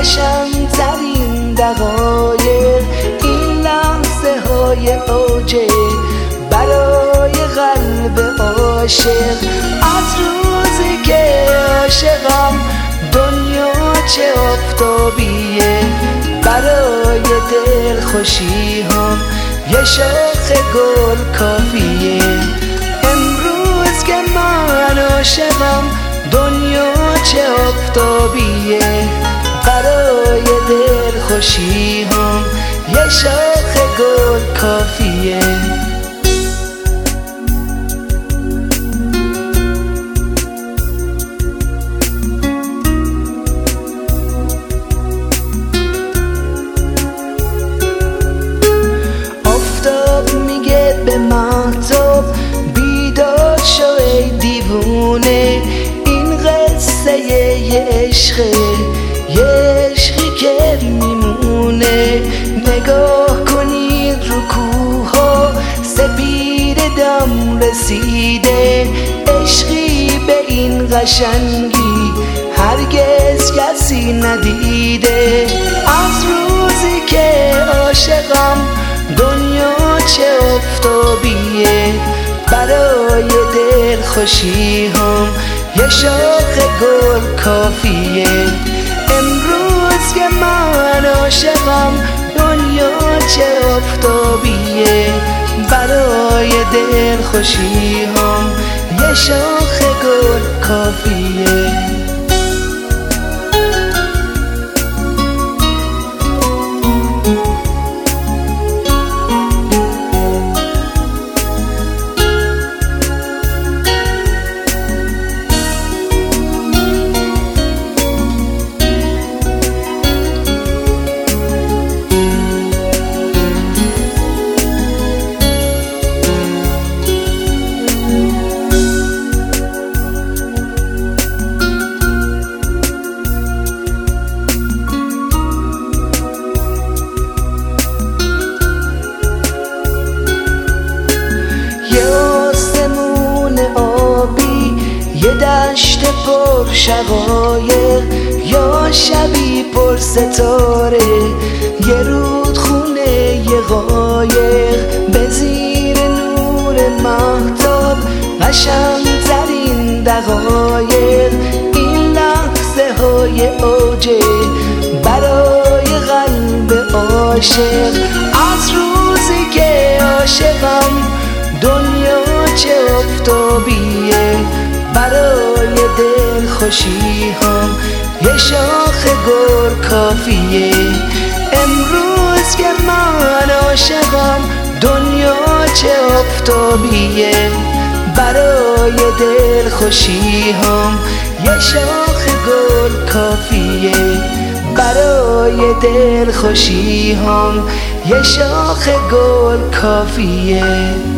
قشنگ‌ترین دقایق این لحظه های اوجه برای قلب عاشق. از روزی که عاشقم دنیا چه آفتابیه، برای دلخوشی هم یه شاخ گل کافیه. امروز که من عاشقم دنیا چه آفتابیه، برای دلخوشی هم یه شاخ گل کافیه. به مهتاب بیدار شو ای دیوونه، این قصه یه عشقه، یه عشقی که میمونه. نگاه کنید رو کوها سپید دم رسیده، عشقی به این قشنگی هرگز کسی ندیده. از روزی که عاشقم دنیا چه آفتابیه، برای دلخوشی هم یه شاخ گل کافیه. امروز که من عاشقم دنیا چه آفتابیه، برای دلخوشی هم یه شاخ گل کافیه. یه دشت پر شقایق یا شبی پر ستاره، یه رودخونه یه قایق به زیر نور مهتاب. قشنگ‌ترین دقایق این لحظه های اوجه برای قلب عاشق. از روزی که عاشقم دنیا چه آفتابیه، برای دلخوشی هم یه شاخ گل کافیه. امروز که من عاشقم دنیا چه آفتابیه، برای دلخوشی هم یه شاخ گل کافیه. برای دلخوشی هم یه شاخ گل کافیه.